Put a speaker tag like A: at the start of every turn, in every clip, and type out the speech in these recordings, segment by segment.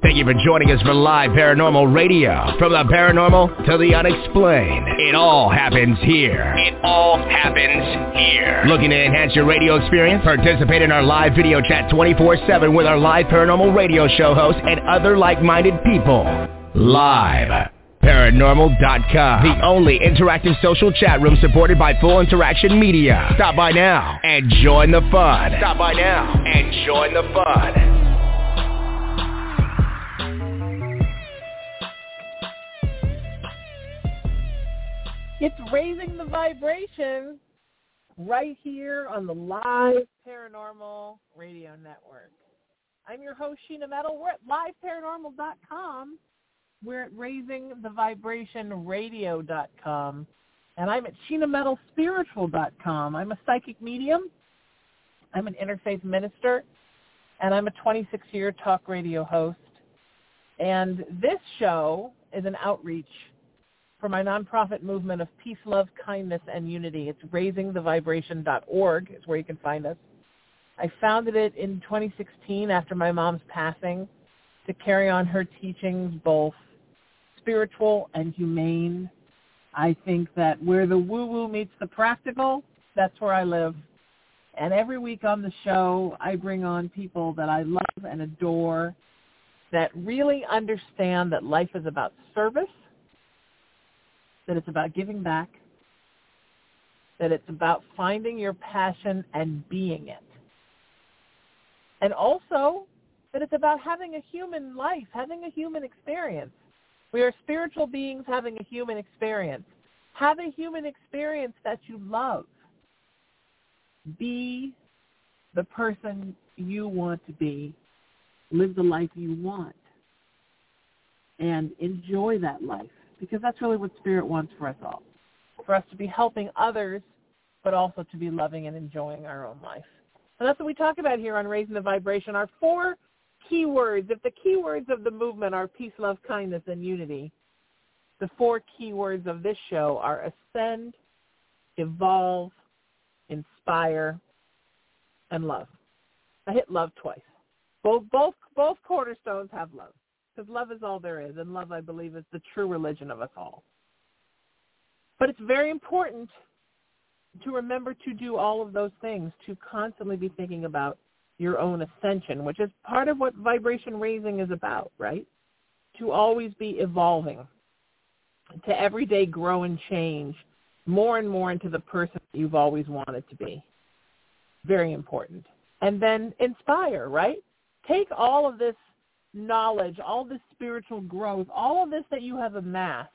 A: Thank you for joining us for Live Paranormal Radio. From the paranormal to the unexplained, it all happens here. It all happens here. Looking to enhance your radio experience? Participate in our live video chat 24/7 with our Live Paranormal Radio show hosts and other like-minded people. Live Paranormal.com, the only interactive social chat room supported by Full Interaction Media. Stop by now and join the fun.
B: It's Raising the Vibration right here on the Live Paranormal Radio Network. I'm your host, Sheena Metal. We're at liveparanormal.com. We're at raisingthevibrationradio.com. And I'm at SheenaMetalSpiritual.com. I'm a psychic medium. I'm an interfaith minister. And I'm a 26-year talk radio host. And this show is an outreach for my nonprofit movement of peace, love, kindness, and unity. It's raisingthevibration.org is where you can find us. I founded it in 2016 after my mom's passing to carry on her teachings, both spiritual and humane. I think that where the woo-woo meets the practical, that's where I live. And every week on the show, I bring on people that I love and adore that really understand that life is about service, that it's about giving back, that it's about finding your passion and being it. And also that it's about having a human life, having a human experience. We are spiritual beings having a human experience. Have a human experience that you love. Be the person you want to be. Live the life you want. And enjoy that life. Because that's really what Spirit wants for us all. For us to be helping others, but also to be loving and enjoying our own life. And that's what we talk about here on Raising the Vibration. Our 4 keywords, if the keywords of the movement are peace, love, kindness, and unity, the 4 keywords of this show are ascend, evolve, inspire, and love. I hit love twice. Both cornerstones have love. Because love is all there is, and love, I believe, is the true religion of us all. But it's very important to remember to do all of those things, to constantly be thinking about your own ascension, which is part of what vibration raising is about, right? To always be evolving, to every day grow and change more and more into the person you've always wanted to be. Very important. And then inspire, right? Take all of this knowledge, all this spiritual growth, all of this that you have amassed,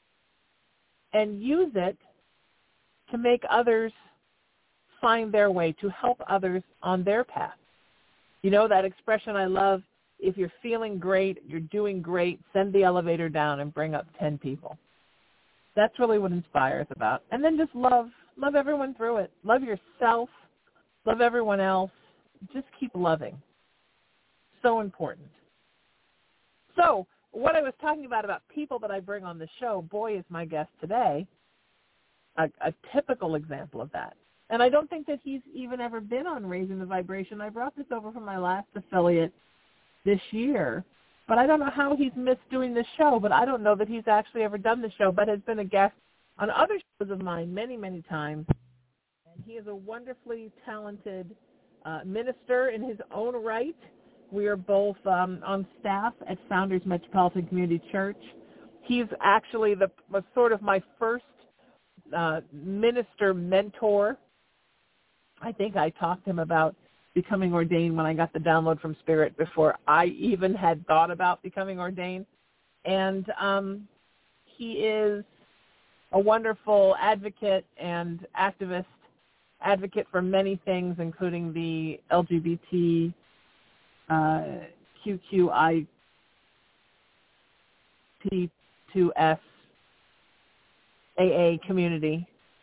B: and use it to make others find their way, to help others on their path. You know that expression I love, if you're feeling great, you're doing great, send the elevator down and bring up 10 people. That's really what Inspire is about. And then just love everyone through it. Love yourself, love everyone else. Just keep loving. So important. So what I was talking about people that I bring on the show, boy, is my guest today a typical example of that. And I don't think that he's even ever been on Raising the Vibration. I brought this over from my last affiliate this year, but I don't know how he's missed doing this show, but I don't know that he's actually ever done the show, but has been a guest on other shows of mine many, many times. And he is a wonderfully talented minister in his own right. We are both on staff at Founders Metropolitan Community Church. He's actually was sort of my first minister mentor. I think I talked to him about becoming ordained when I got the download from Spirit before I even had thought about becoming ordained. And he is a wonderful advocate and advocate for many things, including the LGBT QQIP2S AA community.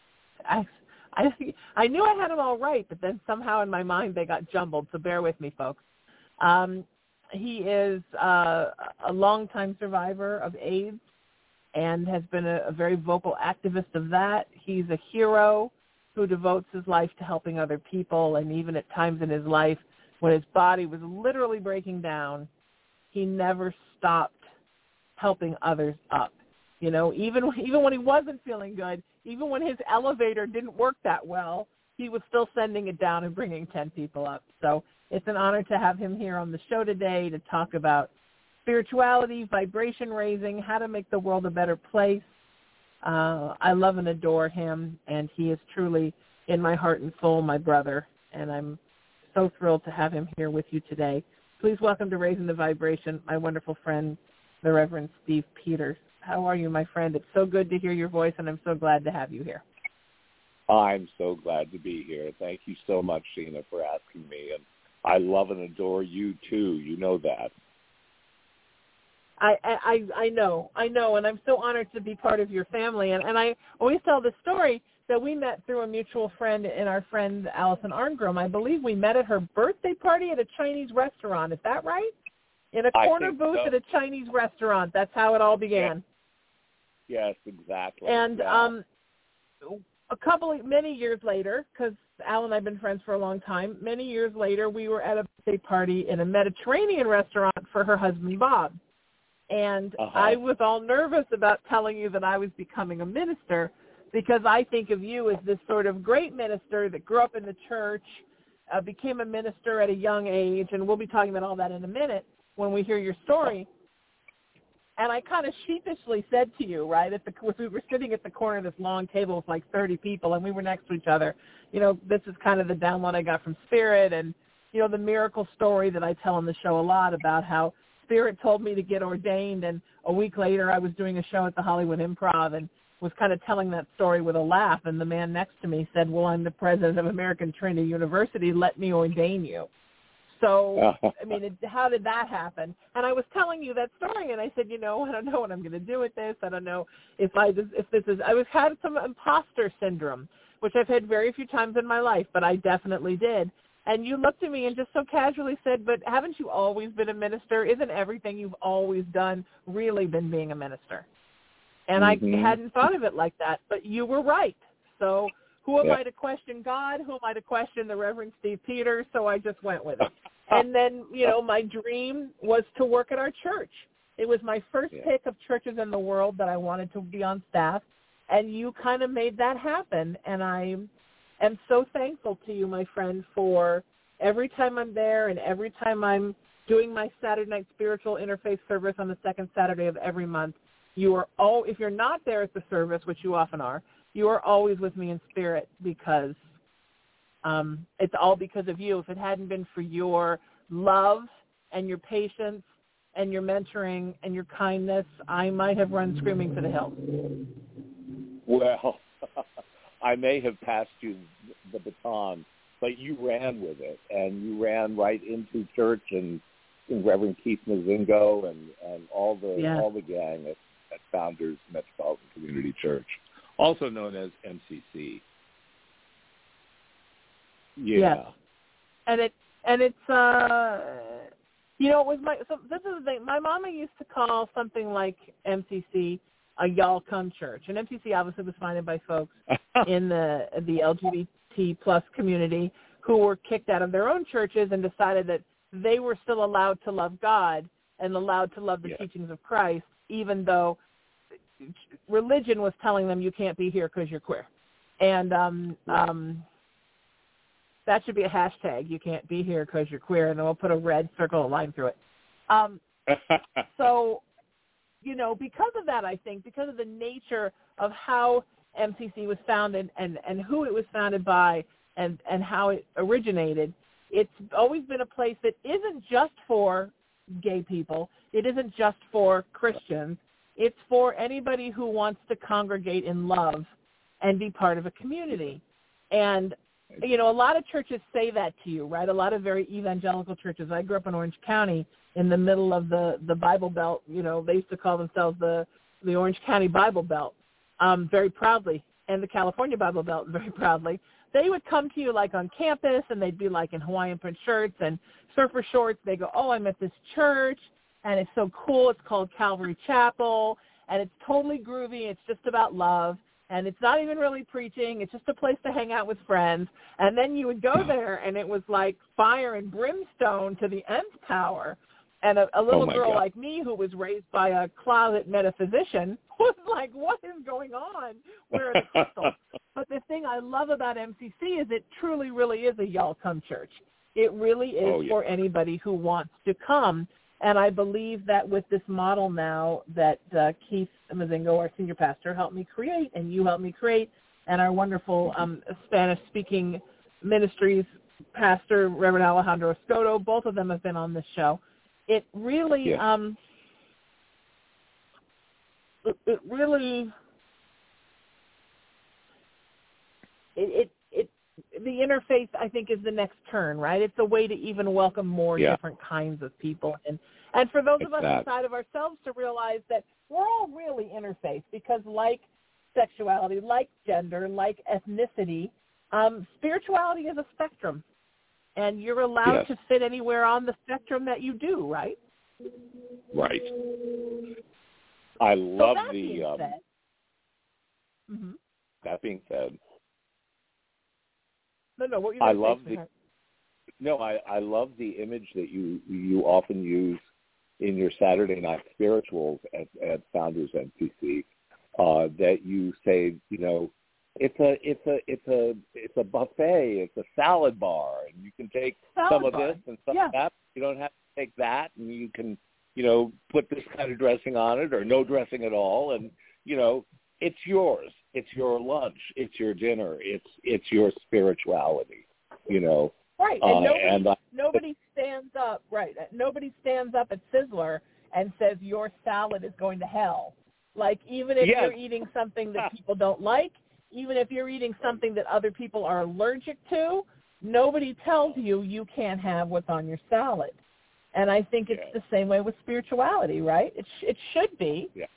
B: I knew I had them all right, but then somehow in my mind they got jumbled, so bear with me, folks. He is a longtime survivor of AIDS and has been a very vocal activist of that. He's a hero who devotes his life to helping other people, and even at times in his life when his body was literally breaking down, he never stopped helping others up. You know, even when he wasn't feeling good, even when his elevator didn't work that well, he was still sending it down and bringing 10 people up. So it's an honor to have him here on the show today to talk about spirituality, vibration raising, how to make the world a better place. I love and adore him, and he is truly in my heart and soul my brother, and I'm so thrilled to have him here with you today. Please welcome to Raising the Vibration my wonderful friend, the Reverend Steve Peters. How are you, my friend? It's so good to hear your voice, and I'm so glad to have you here.
C: I'm so glad to be here. Thank you so much, Sheena, for asking me. And I love and adore you, too. You know that.
B: I know, and I'm so honored to be part of your family. And I always tell the story that we met through a mutual friend and our friend Allison Arngrim. I believe we met at her birthday party at a Chinese restaurant. Is that right? In a corner booth at a Chinese restaurant. That's how it all began.
C: Yes, exactly.
B: And many years later, because Al and I have been friends for a long time, many years later, we were at a birthday party in a Mediterranean restaurant for her husband, Bob. And I was all nervous about telling you that I was becoming a minister because I think of you as this sort of great minister that grew up in the church, became a minister at a young age, and we'll be talking about all that in a minute when we hear your story. And I kind of sheepishly said to you, right, we were sitting at the corner of this long table with like 30 people, and we were next to each other. You know, this is kind of the download I got from Spirit, and, you know, the miracle story that I tell on the show a lot about how Spirit told me to get ordained, and a week later I was doing a show at the Hollywood Improv and was kind of telling that story with a laugh, and the man next to me said, well, I'm the president of American Trinity University. Let me ordain you. So, I mean, how did that happen? And I was telling you that story, and I said, you know, I don't know what I'm going to do with this. I don't know if this is, I had some imposter syndrome, which I've had very few times in my life, but I definitely did. And you looked at me and just so casually said, but haven't you always been a minister? Isn't everything you've always done really been being a minister? And I hadn't thought of it like that, but you were right. So who am I to question God? Who am I to question the Reverend Steve Peters? So I just went with it. And then, you know, my dream was to work at our church. It was my first pick of churches in the world that I wanted to be on staff, and you kind of made that happen. And I am so thankful to you, my friend, for every time I'm there and every time I'm doing my Saturday night spiritual interfaith service on the second Saturday of every month. You are if you're not there at the service, which you often are, you are always with me in spirit because it's all because of you. If it hadn't been for your love and your patience and your mentoring and your kindness, I might have run screaming for the hills.
C: Well, I may have passed you the baton, but you ran with it, and you ran right into church and Reverend Keith Mazingo and all the gang at Founders Metropolitan Community Church, also known as MCC. Yeah.
B: Yes. And it's you know, it was this is the thing. My mama used to call something like MCC a y'all come church. And MCC obviously was founded by folks in the LGBT plus community who were kicked out of their own churches and decided that they were still allowed to love God and allowed to love the teachings of Christ, even though religion was telling them you can't be here because you're queer. And that should be a hashtag. You can't be here because you're queer, and then we'll put a red circle, a line through it. So, you know, because of that, I think, because of the nature of how MCC was founded and who it was founded by and how it originated, it's always been a place that isn't just for gay people. It isn't just for Christians. It's for anybody who wants to congregate in love and be part of a community. And, you know, a lot of churches say that to you, right? A lot of very evangelical churches. I grew up in Orange County in the middle of the Bible Belt. You know, they used to call themselves the Orange County Bible Belt very proudly, and the California Bible Belt very proudly. They would come to you like on campus, and they'd be like in Hawaiian print shirts and surfer shorts. They go, oh, I'm at this church, and it's so cool. It's called Calvary Chapel, and it's totally groovy. It's just about love, and it's not even really preaching. It's just a place to hang out with friends. And then you would go there, and it was like fire and brimstone to the nth power. And a little girl
C: God.
B: like me who was raised by a closet metaphysician was like, what is going on? Where are the crystals? But the thing I love about MCC is it truly, really is a y'all come church. It really is for anybody who wants to come. And I believe that with this model now that Keith Mozingo, our senior pastor, helped me create, and you helped me create, and our wonderful Spanish-speaking ministries pastor, Reverend Alejandro Escoto, both of them have been on this show. It really, the interface, I think, is the next turn, right? It's a way to even welcome more different kinds of people. And for those of us inside of ourselves to realize that we're all really interface because like sexuality, like gender, like ethnicity, spirituality is a spectrum. And you're allowed to fit anywhere on the spectrum that you do, right?
C: Right. I love
B: that being said,
C: that being said,
B: no, what you
C: I love I love the image that you often use in your Saturday night spirituals at Founders MCC. That you say, you know, it's a buffet, it's a salad bar, and you can take some of this and some of that. You don't have to take that, and you can, you know, put this kind of dressing on it or no dressing at all, and you know, it's yours. It's your lunch. It's your dinner. It's your spirituality. You know.
B: Right, and nobody stands up. Right, nobody stands up at Sizzler and says your salad is going to hell. Like even if you're eating something that people don't like, even if you're eating something that other people are allergic to, nobody tells you you can't have what's on your salad. And I think it's the same way with spirituality, right? It should be.
C: Yeah.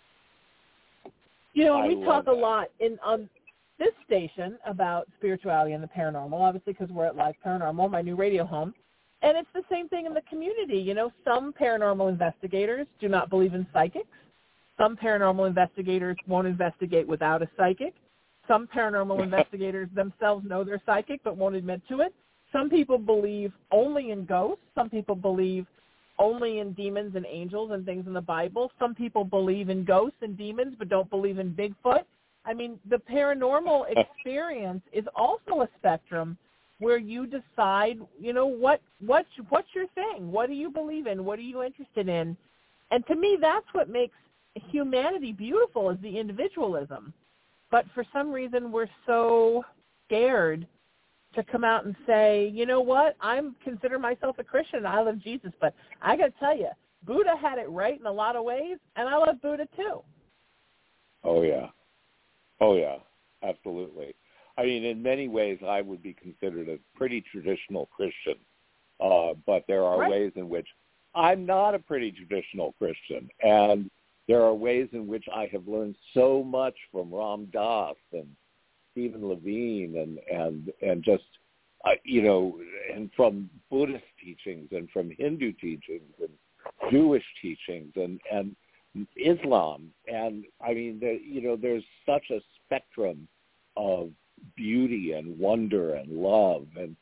B: You know, we talk a lot on this station about spirituality and the paranormal, obviously because we're at Live Paranormal, my new radio home. And it's the same thing in the community. You know, some paranormal investigators do not believe in psychics. Some paranormal investigators won't investigate without a psychic. Some paranormal investigators themselves know they're psychic but won't admit to it. Some people believe only in ghosts. Some people believe only in demons and angels and things in the Bible. Some people believe in ghosts and demons but don't believe in Bigfoot. I mean, the paranormal experience is also a spectrum where you decide, you know, what's your thing? What do you believe in? What are you interested in? And to me, that's what makes humanity beautiful is the individualism. But for some reason, we're so scared to come out and say, you know what, consider myself a Christian. I love Jesus. But I got to tell you, Buddha had it right in a lot of ways, and I love Buddha too.
C: Oh, yeah, absolutely. I mean, in many ways, I would be considered a pretty traditional Christian. But there are ways in which I'm not a pretty traditional Christian. And there are ways in which I have learned so much from Ram Dass and Stephen Levine and just, you know, and from Buddhist teachings and from Hindu teachings and Jewish teachings and Islam. And, I mean, you know, there's such a spectrum of beauty and wonder and love and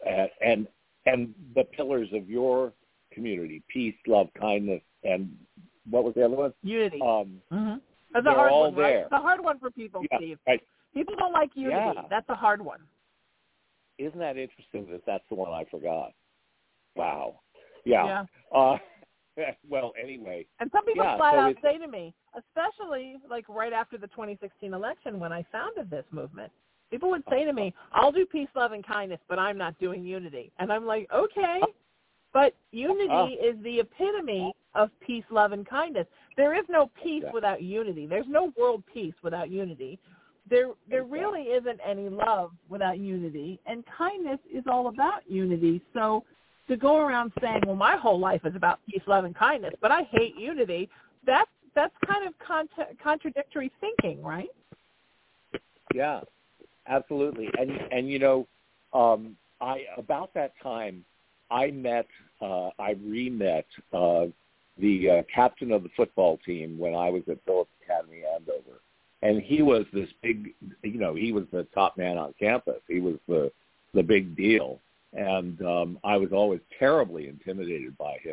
C: the pillars of your community, peace, love, kindness, and what was the other one?
B: Unity. That's
C: they're
B: a hard
C: all
B: one,
C: there.
B: Right? It's a hard one for people, Steve.
C: Right.
B: People don't like unity.
C: Yeah.
B: That's a hard one.
C: Isn't that interesting that that's the one I forgot? Wow. Yeah. Well, anyway.
B: And some people flat out say to me, especially like right after the 2016 election when I founded this movement, people would say to me, I'll do peace, love, and kindness, but I'm not doing unity. And I'm like, okay. But unity is the epitome of peace, love, and kindness. There is no peace without unity. There's no world peace without unity. There really isn't any love without unity. And kindness is all about unity. So to go around saying, well, my whole life is about peace, love, and kindness, but I hate unity, that's kind of contradictory thinking, right?
C: Yeah, absolutely. And you know, about that time, I re-met the captain of the football team when I was at Phillips Academy Andover. And he was this big, you know, he was the top man on campus. He was the big deal. And I was always terribly intimidated by him,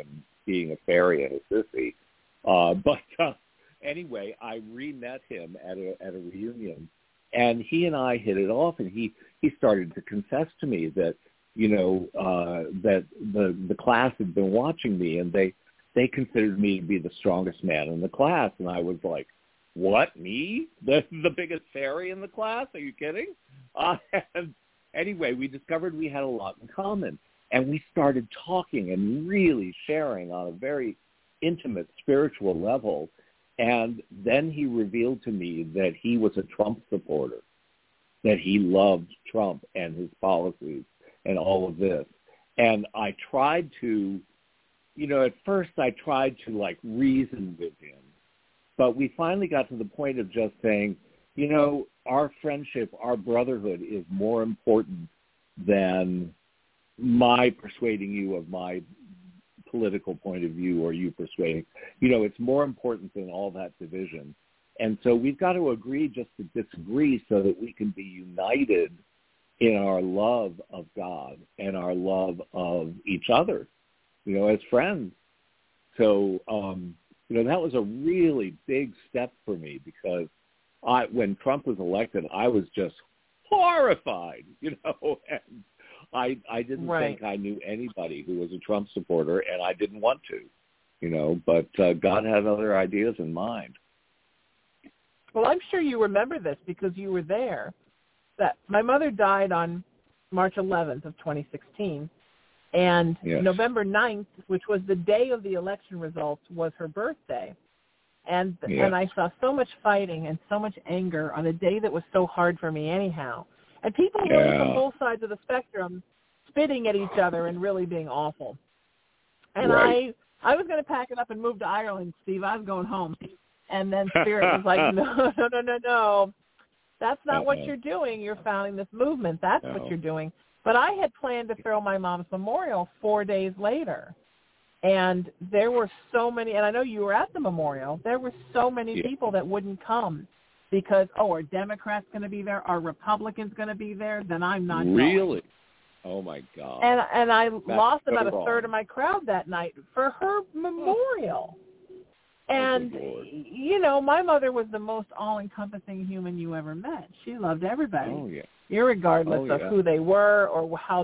C: being a fairy and a sissy. But anyway, I re-met him at a reunion, and he and I hit it off, and he started to confess to me that, that the class had been watching me, and they considered me to be the strongest man in the class. And I was like, what, me? The biggest fairy in the class? Are you kidding? And anyway, we discovered we had a lot in common. And we started talking and really sharing on a very intimate spiritual level. And then he revealed to me that he was a Trump supporter, that he loved Trump and his policies and all of this. And I tried to, at first I tried to reason with him. But we finally got to the point of just saying, our friendship, our brotherhood is more important than my persuading you of my political point of view or you persuading. It's more important than all that division. And so we've got to agree just to disagree so that we can be united in our love of God and our love of each other, as friends. So, that was a really big step for me because when Trump was elected, I was just horrified, and I didn't think I knew anybody who was a Trump supporter, and I didn't want to, but God had other ideas in mind.
B: Well, I'm sure you remember this because you were there. That my mother died on March 11th of 2016, and
C: yes.
B: November 9th, which was the day of the election results, was her birthday. And
C: yes.
B: and I saw so much fighting and so much anger on a day that was so hard for me anyhow. And people really from both sides of the spectrum spitting at each other and really being awful. And
C: right.
B: I was going to pack it up and move to Ireland, Steve. I was going home. And then Spirit was like, no. That's not what you're doing. You're founding this movement. That's what you're doing. But I had planned to throw my mom's memorial 4 days later. And there were so many, and I know you were at the memorial, there were so many people that wouldn't come because, are Democrats going to be there? Are Republicans going to be there? Then I'm not
C: really?
B: going.
C: Oh, my God.
B: And I
C: That's
B: lost
C: so
B: about a
C: wrong.
B: third of my crowd that night for her memorial. And, my mother was the most all-encompassing human you ever met. She loved everybody.
C: Oh, yeah.
B: Irregardless of who they were or how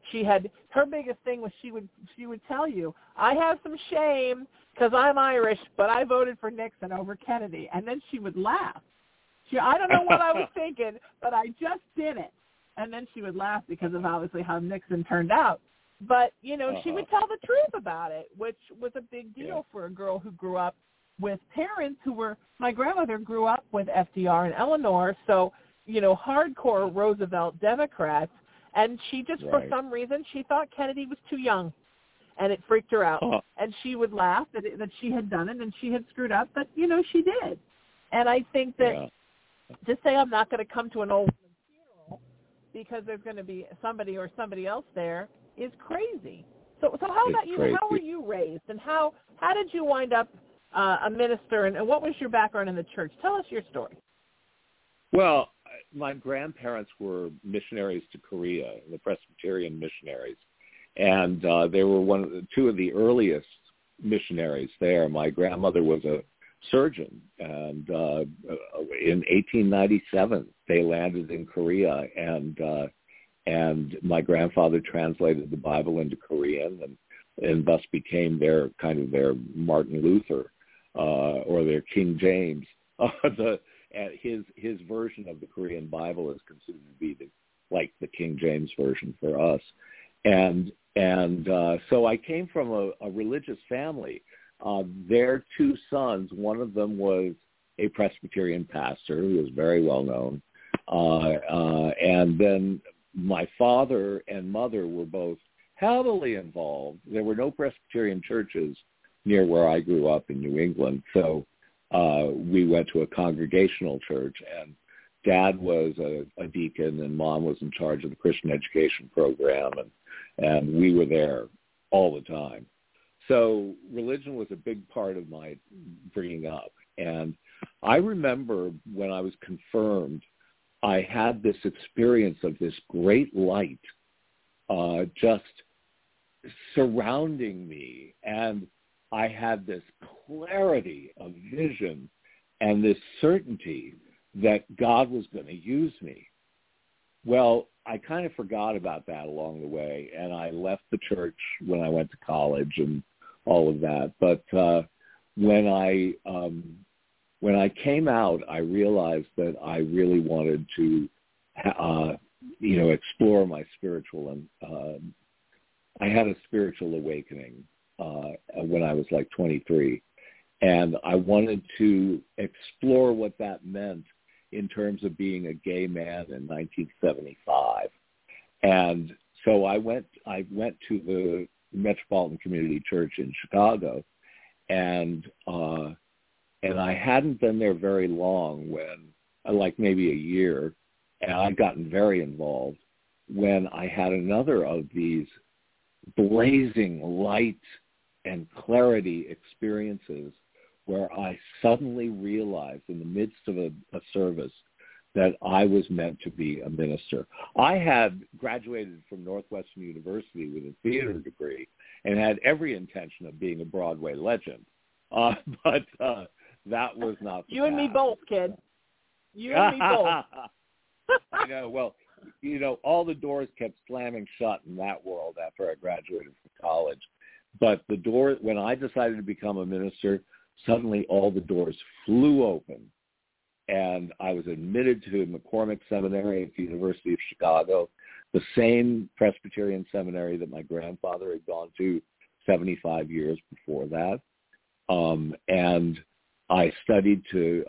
B: her biggest thing was she would tell you, I have some shame because I'm Irish, but I voted for Nixon over Kennedy. And then she would laugh. I don't know what I was thinking, but I just did it. And then she would laugh because of obviously how Nixon turned out. But, she would tell the truth about it, which was a big deal for a girl who grew up with parents my grandmother grew up with FDR and Eleanor, so, hardcore Roosevelt Democrats, and she just, for some reason, she thought Kennedy was too young, and it freaked her out. And she would laugh that she had done it and she had screwed up, but, she did. And I think that to say I'm not going to come to an old woman's funeral because there's going to be somebody or somebody else there is crazy. So how about you?
C: Crazy.
B: How were you raised, and how did you wind up a minister, and what was your background in the church? Tell us your story.
C: Well, my grandparents were missionaries to Korea, the Presbyterian missionaries, and they were two of the earliest missionaries there. My grandmother was a surgeon, and in 1897 they landed in Korea, and my grandfather translated the Bible into Korean, and thus became their Martin Luther. Or their King James. His version of the Korean Bible is considered to be the King James version for us, and so I came from a religious family. Their two sons, one of them was a Presbyterian pastor who was very well known, and then my father and mother were both heavily involved. There were no Presbyterian churches near where I grew up in New England. So we went to a congregational church, and Dad was a deacon and Mom was in charge of the Christian education program, and we were there all the time. So religion was a big part of my bringing up. And I remember when I was confirmed, I had this experience of this great light just surrounding me. And I had this clarity of vision and this certainty that God was going to use me. Well, I kind of forgot about that along the way, and I left the church when I went to college and all of that. But when I came out, I realized that I really wanted to, explore my spiritual, and I had a spiritual awakening when I was like 23, and I wanted to explore what that meant in terms of being a gay man in 1975. And so I went to the Metropolitan Community Church in Chicago, and I hadn't been there very long when, like maybe a year, and I'd gotten very involved when I had another of these blazing light and clarity experiences where I suddenly realized in the midst of a service that I was meant to be a minister. I had graduated from Northwestern University with a theater degree and had every intention of being a Broadway legend. But that was not the
B: You and me both, kid. You and me both.
C: I know. Well, all the doors kept slamming shut in that world after I graduated from college. But the door, when I decided to become a minister, suddenly all the doors flew open. And I was admitted to McCormick Seminary at the University of Chicago, the same Presbyterian seminary that my grandfather had gone to 75 years before that. And I studied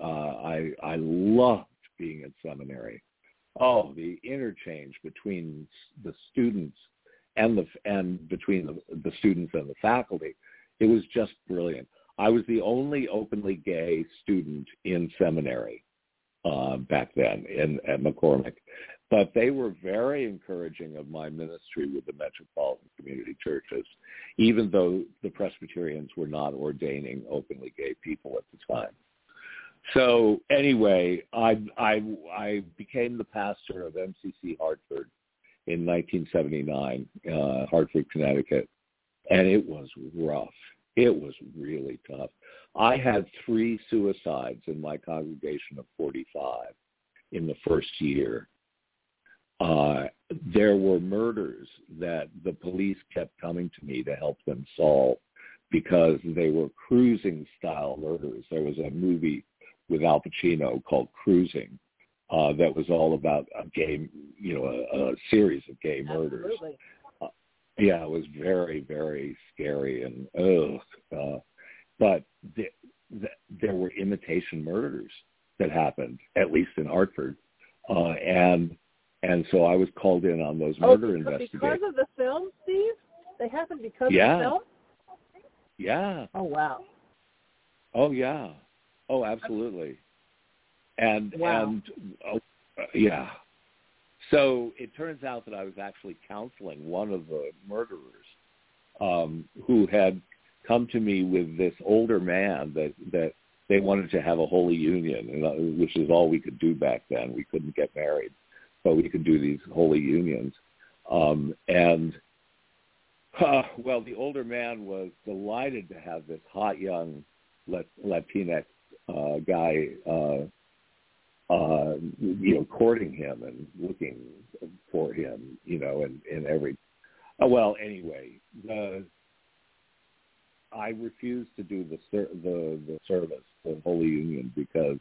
C: I loved being at seminary. Oh, the interchange between the students and between the students and the faculty. It was just brilliant. I was the only openly gay student in seminary back then at McCormick. But they were very encouraging of my ministry with the Metropolitan Community Churches, even though the Presbyterians were not ordaining openly gay people at the time. So anyway, I became the pastor of MCC Hartford in 1979, Hartford, Connecticut, and it was rough. It was really tough. I had 3 suicides in my congregation of 45 in the first year. There were murders that the police kept coming to me to help them solve because they were cruising-style murders. There was a movie with Al Pacino called Cruising that was all about a series of gay murders.
B: Absolutely.
C: Yeah, it was very, very scary and but there were imitation murders that happened, at least in Hartford, and so I was called in on those murder investigations.
B: Because of the film, Steve? They happened because of the film?
C: Yeah.
B: Oh, wow.
C: Oh, yeah. Oh, absolutely. And yeah. So it turns out that I was actually counseling one of the murderers who had come to me with this older man that they wanted to have a holy union, which is all we could do back then. We couldn't get married, but we could do these holy unions. Well, the older man was delighted to have this hot young Latinx guy, courting him and looking for him, in every. Well, anyway, I refused to do the service, the Holy Union, because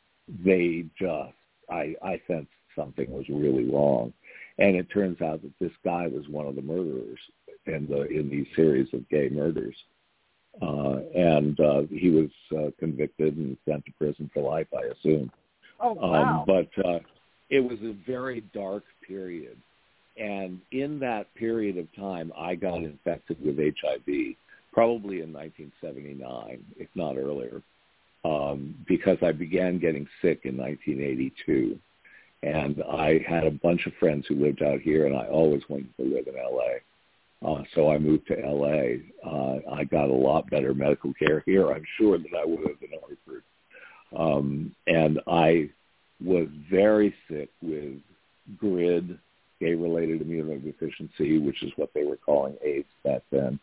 C: I sensed something was really wrong, and it turns out that this guy was one of the murderers in these series of gay murders. And he was convicted and sent to prison for life, I assume.
B: Oh, wow.
C: But it was a very dark period. And in that period of time, I got infected with HIV, probably in 1979, if not earlier, because I began getting sick in 1982. And I had a bunch of friends who lived out here, and I always wanted to live in L.A., so I moved to L.A. I got a lot better medical care here, I'm sure, than I would have in Hartford. And I was very sick with GRID, gay-related immunodeficiency, which is what they were calling AIDS back then.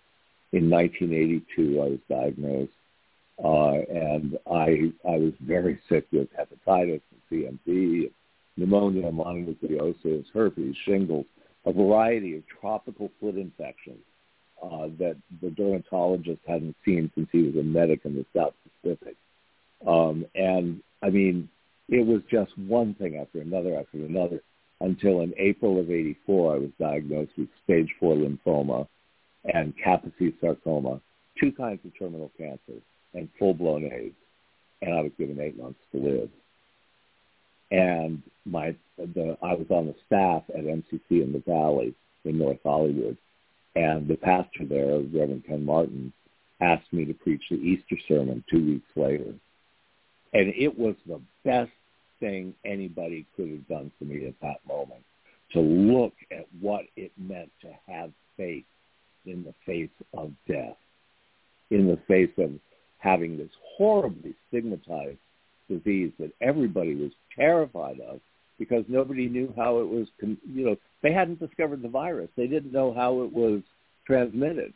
C: In 1982, I was diagnosed, and I was very sick with hepatitis and CMV, pneumonia, mononucleosis, herpes, shingles, a variety of tropical foot infections that the dermatologist hadn't seen since he was a medic in the South Pacific. And, I mean, it was just one thing after another until in April of 84, I was diagnosed with stage 4 lymphoma and Kaposi sarcoma, 2 kinds of terminal cancer, and full-blown AIDS. And I was given 8 months to live. And I was on the staff at MCC in the Valley in North Hollywood. And the pastor there, Reverend Ken Martin, asked me to preach the Easter sermon 2 weeks later. And it was the best thing anybody could have done for me at that moment, to look at what it meant to have faith in the face of death, in the face of having this horribly stigmatized disease that everybody was terrified of because nobody knew how it was, they hadn't discovered the virus. They didn't know how it was transmitted.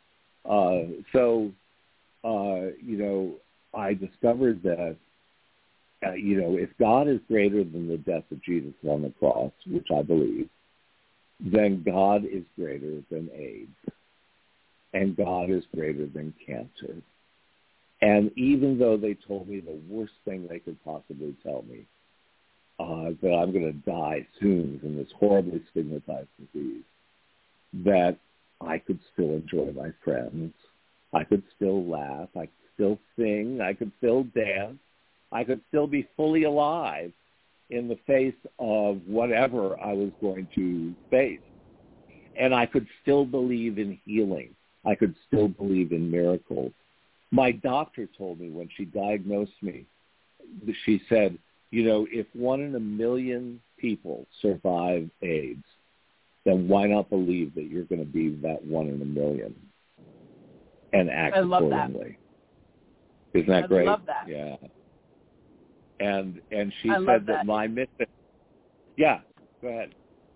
C: I discovered that, if God is greater than the death of Jesus on the cross, which I believe, then God is greater than AIDS, and God is greater than cancer. And even though they told me the worst thing they could possibly tell me, that I'm going to die soon from this horribly stigmatized disease, that I could still enjoy my friends. I could still laugh. I could still sing. I could still dance. I could still be fully alive in the face of whatever I was going to face. And I could still believe in healing. I could still believe in miracles. My doctor told me when she diagnosed me, she said, if 1 in a million people survive AIDS, then why not believe that you're going to be that 1 in a million and act accordingly? That. Isn't that great?
B: I love that.
C: Yeah. And she said that my mission. Yeah, go ahead.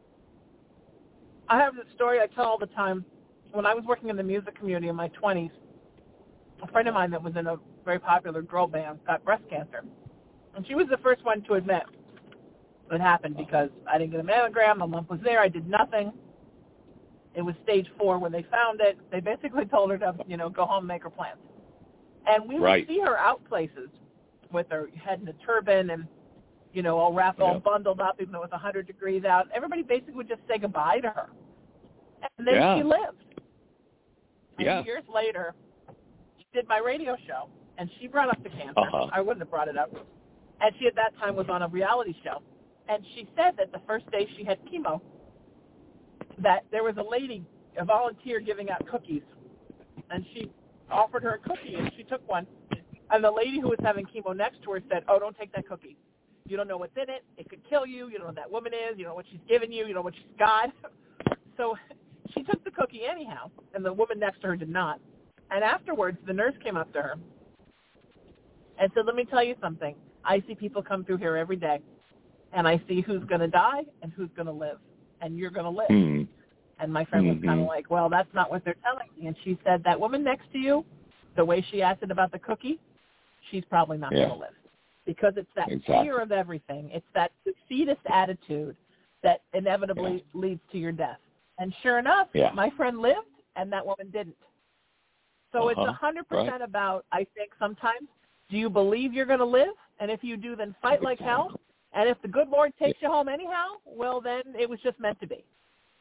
B: I have this story I tell all the time. When I was working in the music community in my 20s, a friend of mine that was in a very popular girl band got breast cancer. And she was the first one to admit it happened because I didn't get a mammogram, the lump was there, I did nothing. It was stage 4 when they found it. They basically told her to, go home and make her plans. And we would see her out places with her head in a turban and, all wrapped, all bundled up, even though it was 100 degrees out. Everybody basically would just say goodbye to her. And then she lived. And years later, she did my radio show, and she brought up the cancer. I wouldn't have brought it up. And she, at that time, was on a reality show. And she said that the first day she had chemo, that there was a lady, a volunteer, giving out cookies. And she offered her a cookie, and she took one. And the lady who was having chemo next to her said, "Oh, don't take that cookie. You don't know what's in it. It could kill you. You don't know who that woman is. You don't know what she's given you. You don't know what she's got." So she took the cookie anyhow, and the woman next to her did not. And afterwards, the nurse came up to her and said, "Let me tell you something. I see people come through here every day, and I see who's going to die and who's going to live, and you're going to live." Mm-hmm. And my friend was kind of like, "Well, that's not what they're telling me." And she said, "That woman next to you, the way she acted about the cookie, she's probably not going to live." Because it's that fear of everything. It's that defeatist attitude that inevitably leads to your death. And sure enough, my friend lived, and that woman didn't. So it's 100% about, I think, sometimes, do you believe you're going to live? And if you do, then fight like hell. And if the good Lord takes you home anyhow, well, then it was just meant to be.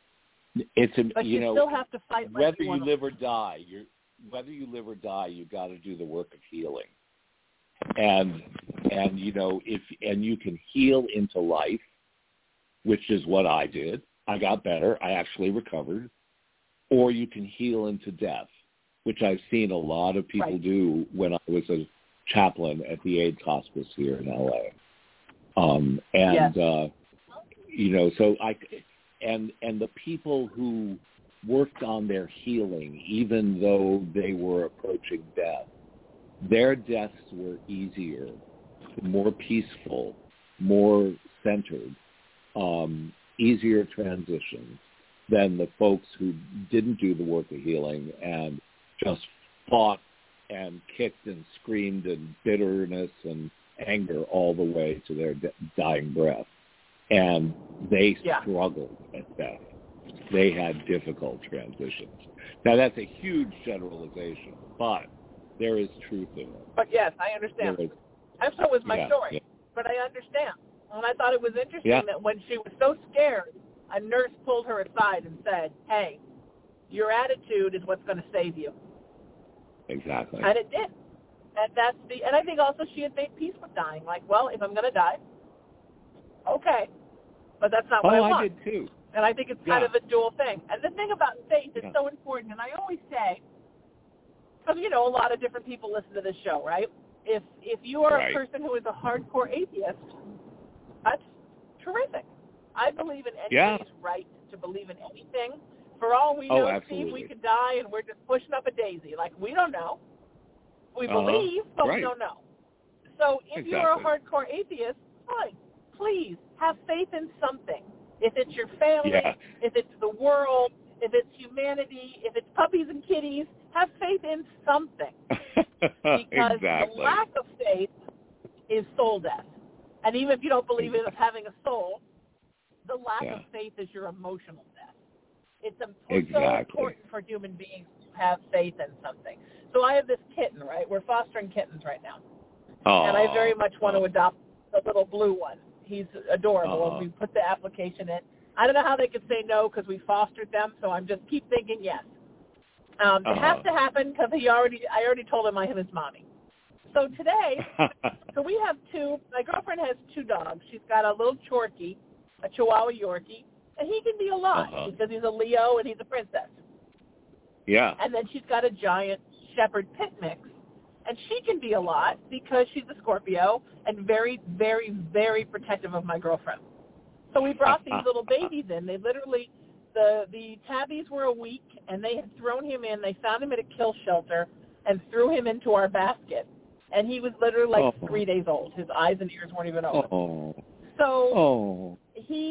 B: But you still have to fight like
C: whether you live or die. Whether you live or die, you've got to do the work of healing. And you can heal into life, which is what I did. I got better. I actually recovered. Or you can heal into death, which I've seen a lot of people do when I was a chaplain at the AIDS hospice here in LA. And the people who worked on their healing, even though they were approaching death, their deaths were easier, more peaceful, more centered, easier transitions than the folks who didn't do the work of healing and just fought and kicked and screamed in bitterness and anger all the way to their dying breath. And they struggled at death. They had difficult transitions. Now, that's a huge generalization, but there is truth in it.
B: But yes, I understand. And so was my story. Yeah. But I understand. And I thought it was interesting that when she was so scared, a nurse pulled her aside and said, hey, your attitude is what's going to save you.
C: Exactly.
B: And it did. And I think also she had made peace with dying. Like, well, if I'm going to die, okay. But that's not what I want.
C: I did too.
B: And I think it's kind of a dual thing. And the thing about faith is so important. And I always say, because, a lot of different people listen to this show, right? If you are a person who is a hardcore atheist, that's terrific. I believe in anybody's right to believe in anything. For all we know, Steve, we could die and we're just pushing up a daisy. Like, we don't know. We believe, but we don't know. So if you're a hardcore atheist, fine. Please have faith in something. If it's your family, if it's the world, if it's humanity, if it's puppies and kitties, have faith in something. Because the lack of faith is soul death. And even if you don't believe in having a soul, the lack of faith is your emotional death. It's so important for human beings to have faith in something. So I have this kitten, right? We're fostering kittens right now. And I very much want to adopt the little blue one. He's adorable. And we put the application in. I don't know how they could say no because we fostered them, so I'm just keep thinking yes. It has to happen because I already told him I have his mommy. So today, we have my girlfriend has two dogs. She's got a little Chorky, a Chihuahua Yorkie, and he can be a lot because he's a Leo and he's a princess.
C: Yeah.
B: And then she's got a giant Shepherd Pit Mix, and she can be a lot because she's a Scorpio and very, very, very protective of my girlfriend. So we brought these little babies in. They literally, the tabbies were a week, and they had thrown him in. They found him at a kill shelter and threw him into our basket. And he was literally like 3 days old. His eyes and ears weren't even open. So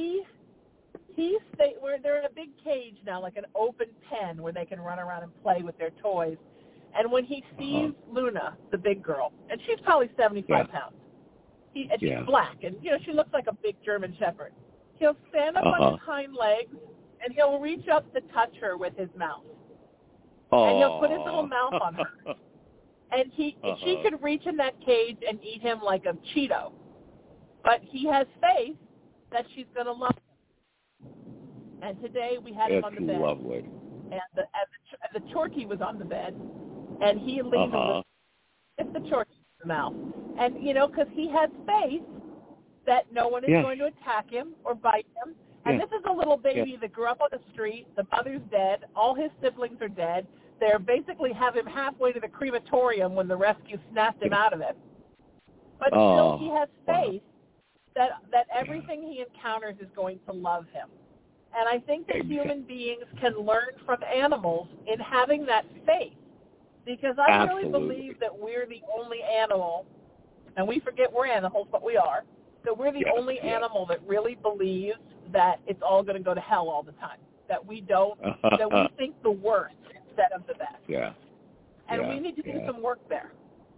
B: they're in a big cage now, like an open pen where they can run around and play with their toys. And when he sees Luna, the big girl, and she's probably 75 pounds, she's black, and she looks like a big German Shepherd. He'll stand up on his hind legs, and he'll reach up to touch her with his mouth. And he'll put his little mouth on her. And she could reach in that cage and eat him like a Cheeto. But he has faith that she's going to love him. And today we had him on the bed.
C: It's lovely.
B: And the Chorky was on the bed, and he leaned over with the Chorky in the mouth. And, because he has faith that no one is going to attack him or bite him. And this is a little baby that grew up on the street. The mother's dead. All his siblings are dead. They're basically have him halfway to the crematorium when the rescue snatched him out of it. But still he has faith that everything he encounters is going to love him. And I think that human beings can learn from animals in having that faith. Because I really believe that we're the only animal, and we forget we're animals, but we are, that we're the only animal that really believes that it's all going to go to hell all the time. That we don't, that we think the worst instead of the best.
C: Yeah.
B: And we need to do some work there,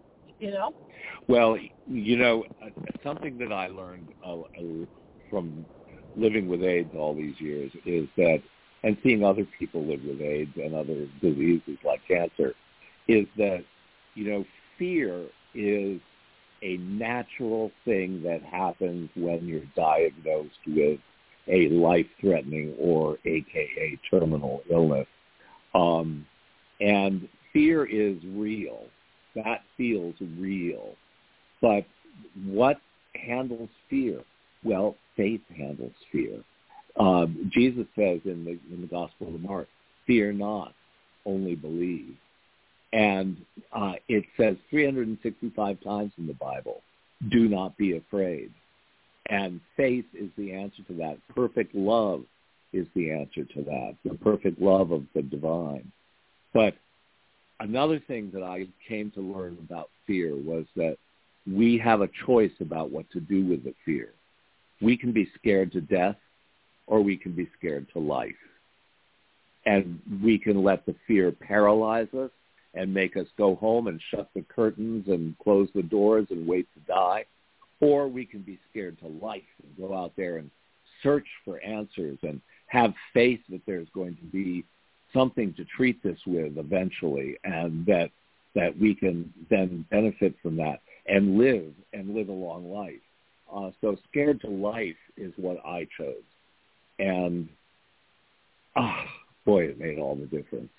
C: Well, something that I learned from living with AIDS all these years is that, and seeing other people live with AIDS and other diseases like cancer, is that, fear is a natural thing that happens when you're diagnosed with a life-threatening or AKA terminal illness. And fear is real. That feels real. But what handles fear? Well, faith handles fear. Jesus says in the Gospel of Mark, fear not, only believe. And it says 365 times in the Bible, do not be afraid. And faith is the answer to that. Perfect love is the answer to that, the perfect love of the divine. But another thing that I came to learn about fear was that we have a choice about what to do with the fear. We can be scared to death, or we can be scared to life. And we can let the fear paralyze us, and make us go home and shut the curtains and close the doors and wait to die. Or we can be scared to life and go out there and search for answers and have faith that there's going to be something to treat this with eventually, and that we can then benefit from that and live a long life. So scared to life is what I chose. And, boy, it made all the difference.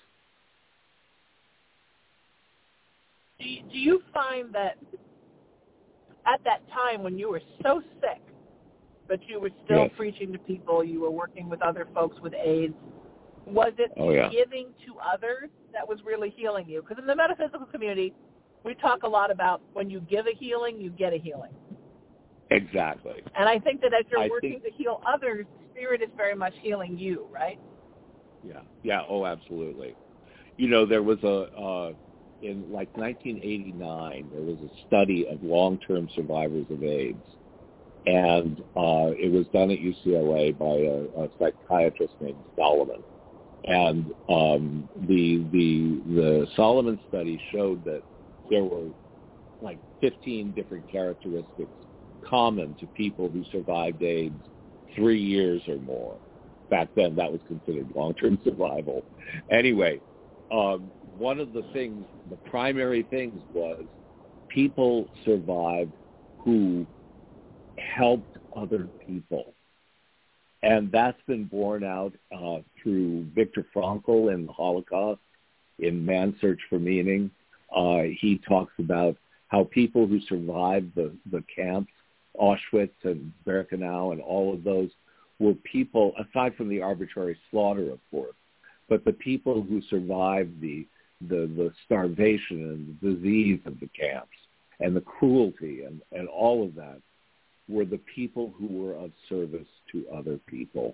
B: Do you find that at that time when you were so sick, but you were still preaching to people, you were working with other folks with AIDS, was it giving to others that was really healing you? Because in the metaphysical community, we talk a lot about when you give a healing, you get a healing.
C: Exactly.
B: And I think that as you're working to heal others, Spirit is very much healing you, right?
C: Yeah, oh, absolutely. You know, there was in like 1989, there was a study of long-term survivors of AIDS. And it was done at UCLA by a psychiatrist named Solomon. And the Solomon study showed that there were like 15 different characteristics common to people who survived AIDS 3 years or more. Back then, that was considered long-term survival. Anyway, one of the things, the primary things was people survived who helped other people. And that's been borne out through Viktor Frankl in the Holocaust, in Man's Search for Meaning. He talks about how people who survived the camps, Auschwitz and Birkenau and all of those, were people, aside from the arbitrary slaughter, of course, but the people who survived the starvation and the disease of the camps and the cruelty and all of that were the people who were of service to other people.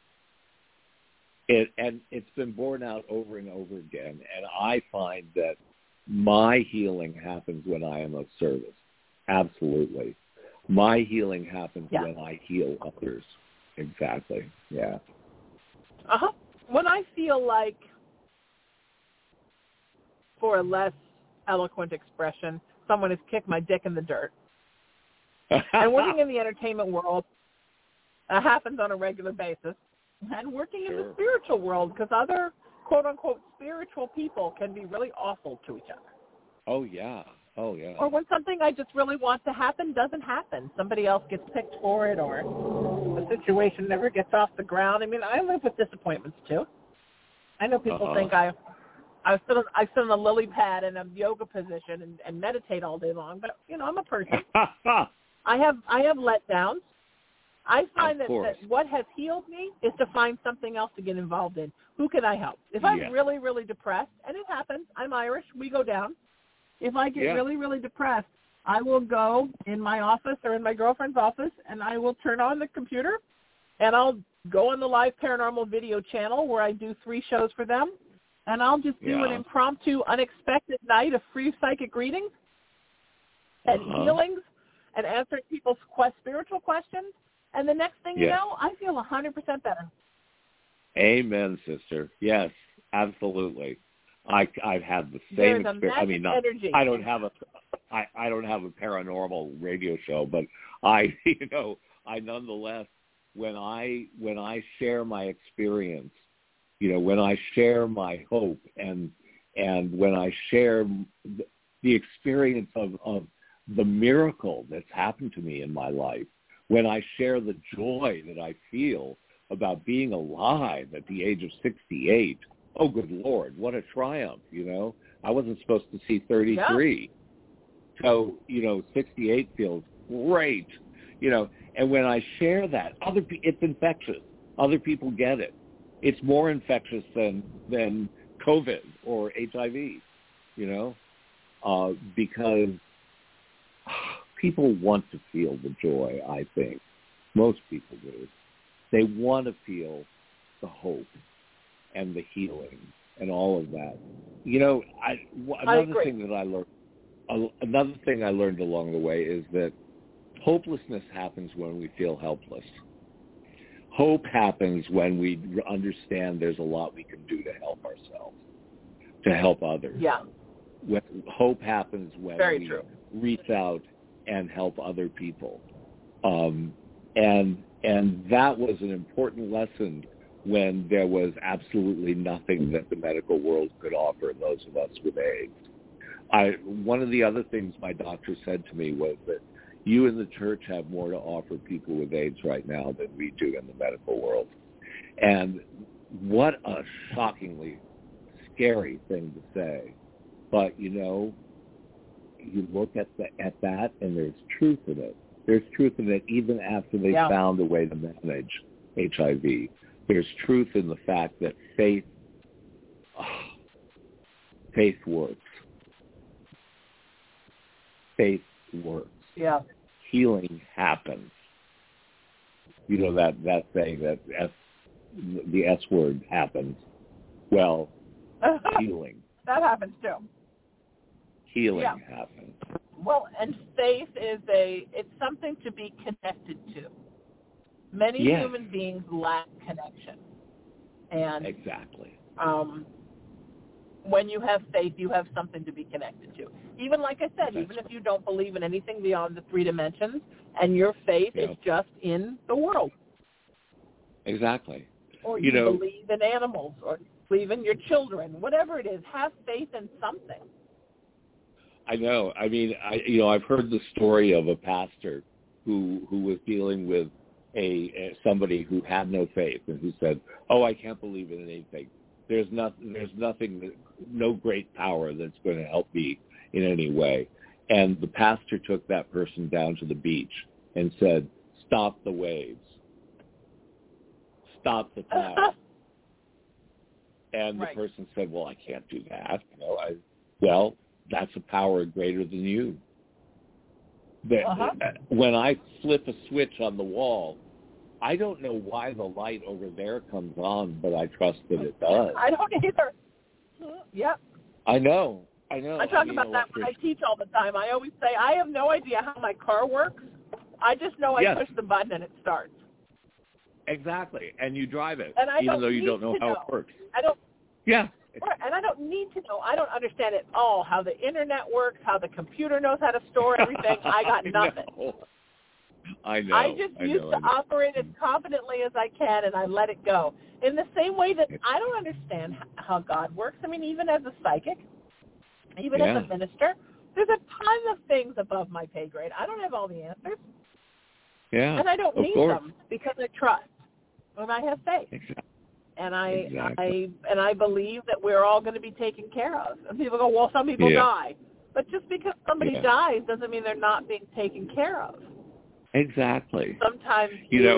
C: And it's been borne out over and over again, and I find that my healing happens when I am of service. Absolutely. My healing happens when I heal others. Exactly. Yeah.
B: When I feel like, for a less eloquent expression, someone has kicked my dick in the dirt. And working in the entertainment world happens on a regular basis. And working in the spiritual world, because other quote-unquote spiritual people can be really awful to each other.
C: Oh, yeah.
B: Or when something I just really want to happen doesn't happen. Somebody else gets picked for it, or the situation never gets off the ground. I mean, I live with disappointments, too. I know people think I sit on a lily pad in a yoga position and meditate all day long, but, you know, I'm a person. I have letdowns. I find that what has healed me is to find something else to get involved in. Who can I help? If I'm really, really depressed, and it happens, I'm Irish, we go down. If I get really, really depressed, I will go in my office or in my girlfriend's office, and I will turn on the computer, and I'll go on the live paranormal video channel where I do 3 shows for them, and I'll just do an impromptu, unexpected night of free psychic readings and healings and answering people's spiritual questions. And the next thing you know, I feel 100% better.
C: Amen, sister. Yes, absolutely. I've had the same experience. I mean, I don't have a paranormal radio show, but I nonetheless, when I share my experience, when I share my hope and when I share the experience of the miracle that's happened to me in my life, when I share the joy that I feel about being alive at the age of 68, oh, good Lord, what a triumph, I wasn't supposed to see 33. Yeah. So, 68 feels great, and when I share that, it's infectious. Other people get it. It's more infectious than COVID or HIV, because people want to feel the joy, I think. Most people do. They want to feel the hope and the healing and all of that. Another thing I learned along the way is that hopelessness happens when we feel helpless. Hope happens when we understand there's a lot we can do to help ourselves, to help others.
B: Yeah.
C: hope happens when
B: Very
C: we
B: true.
C: reach out and help other people. And that was an important lesson when there was absolutely nothing that the medical world could offer those of us with AIDS. One of the other things my doctor said to me was that you in the church have more to offer people with AIDS right now than we do in the medical world. And what a shockingly scary thing to say. But, you look at that and there's truth in it. There's truth in it even after they found a way to manage HIV. There's truth in the fact that faith works. Faith works.
B: Yeah.
C: Healing happens. That saying that the S word happens. Well, healing.
B: That happens too.
C: Healing happens.
B: Well, and faith it's something to be connected to. Many human beings lack connection. And
C: exactly.
B: When you have faith, you have something to be connected to. Even like I said, even if you don't believe in anything beyond the three dimensions, and your faith is just in the world.
C: Exactly.
B: Or you believe in animals, or believe in your children, whatever it is, have faith in something.
C: I know. I mean, I've heard the story of a pastor who was dealing with somebody who had no faith and who said, "Oh, I can't believe in anything. There's nothing, no great power that's going to help me in any way." And the pastor took that person down to the beach and said, "Stop the waves. Stop the tide." And the person said, "Well, I can't do that. Well, that's a power greater than you. When I flip a switch on the wall, I don't know why the light over there comes on, but I trust that it does."
B: I don't either. Yep.
C: I know. I
B: talk about that when I teach all the time. I always say, I have no idea how my car works. I just know I push the button and it starts.
C: Exactly. And you drive it,
B: and
C: even though you don't know how it works.
B: I don't.
C: Yeah.
B: And I don't need to know. I don't understand at all how the internet works, how the computer knows how to store everything. I got nothing.
C: I know.
B: I just used to operate as confidently as I can, and I let it go. In the same way that I don't understand how God works. I mean, even as a psychic, even as a minister, there's a ton of things above my pay grade. I don't have all the answers.
C: Yeah.
B: And I don't need them because I trust and I have faith.
C: Exactly.
B: And I believe that we're all going to be taken care of. And people go, well, some people die. But just because somebody dies doesn't mean they're not being taken care of.
C: Exactly.
B: Sometimes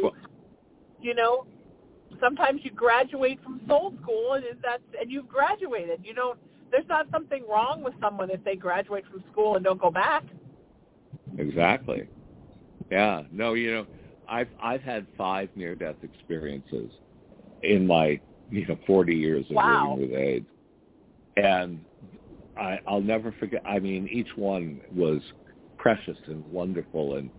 B: sometimes you graduate from soul school and you've graduated. There's not something wrong with someone if they graduate from school and don't go back.
C: Exactly. Yeah. No, I've had 5 near-death experiences in my 40 years of living with AIDS, and I'll never forget. I mean, each one was precious and wonderful, and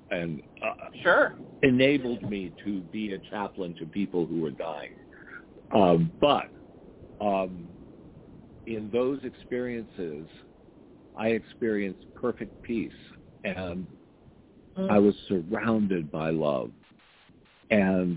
C: enabled me to be a chaplain to people who were dying. But in those experiences, I experienced perfect peace, and I was surrounded by love, and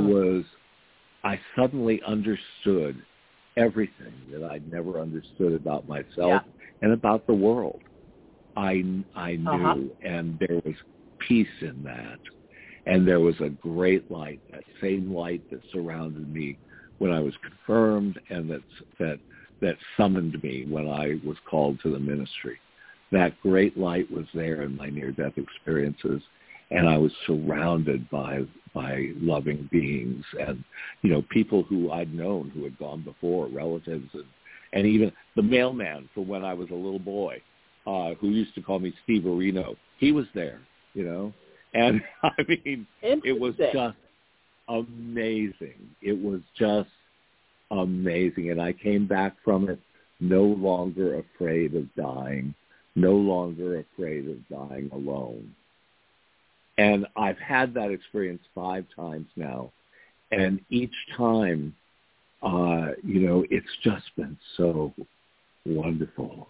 C: I suddenly understood everything that I'd never understood about myself and about the world. I knew, and there was peace in that, and there was a great light, that same light that surrounded me when I was confirmed, and that summoned me when I was called to the ministry. That great light was there in my near-death experiences, and I was surrounded by loving beings and, people who I'd known who had gone before, relatives, and even the mailman from when I was a little boy, who used to call me Steve Areno. He was there, and I mean, it was just amazing. It was just amazing, and I came back from it no longer afraid of dying, no longer afraid of dying alone. And I've had that experience 5 times now. And each time, it's just been so wonderful.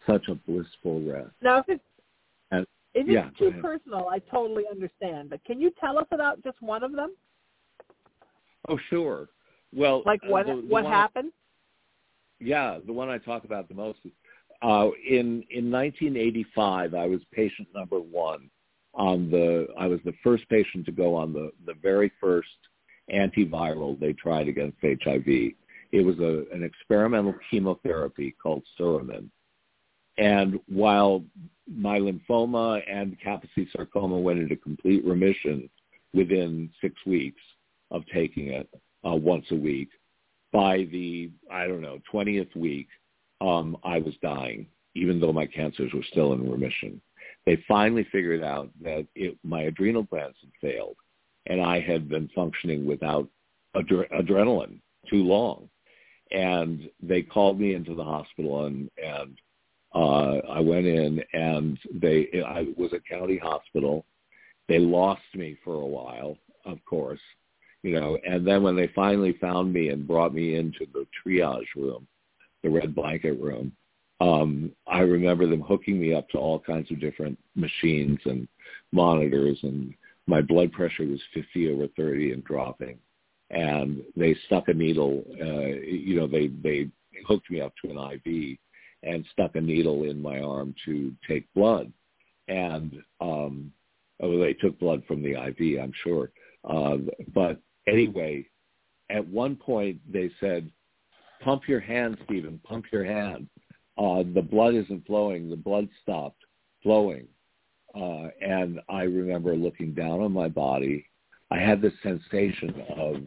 C: such a blissful rest.
B: Now, if it's too
C: ahead.
B: personal, I totally understand. But can you tell us about just one of them?
C: Oh, sure. Well,
B: like what happened?
C: Yeah, the one I talk about the most is in 1985. I was patient number one I was the first patient to go on the very first antiviral they tried against HIV. It was an experimental chemotherapy called Suramin. And while my lymphoma and Kaposi sarcoma went into complete remission within 6 weeks of taking it once a week, by the, 20th week, I was dying, even though my cancers were still in remission. They finally figured out that my adrenal glands had failed, and I had been functioning without adrenaline too long. And they called me into the hospital, and I went in, and I was a county hospital. They lost me for a while, of course, and then when they finally found me and brought me into the triage room, the red blanket room, I remember them hooking me up to all kinds of different machines and monitors, and my blood pressure was 50/30 and dropping. And they stuck a needle, they hooked me up to an IV and stuck a needle in my arm to take blood. And they took blood from the IV, I'm sure. But anyway, at one point they said, "Pump your hand, Stephen, pump your hand. The blood isn't flowing. The blood stopped flowing." And I remember looking down on my body. I had this sensation of,